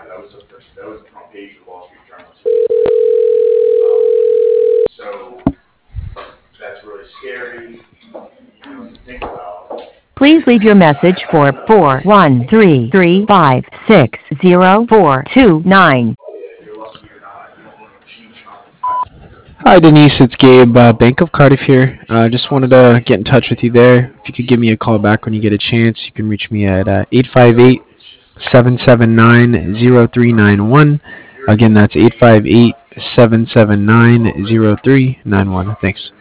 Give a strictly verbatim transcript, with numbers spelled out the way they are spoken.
That was the first. That was the front page of the Wall Street Journal. Um, so that's really scary. You know, to think about. Please leave your message for four one three three five six zero four two nine. If you're lucky or not, you don't want to achieve trauma. Hi, Denise. It's Gabe, uh, Bank of Cardiff here. Uh, just wanted to get in touch with you there. If you could give me a call back when you get a chance, you can reach me at uh, eight five eight, seven seven nine, zero three nine one. Again, that's eight five eight, seven seven nine, zero three nine one. Thanks.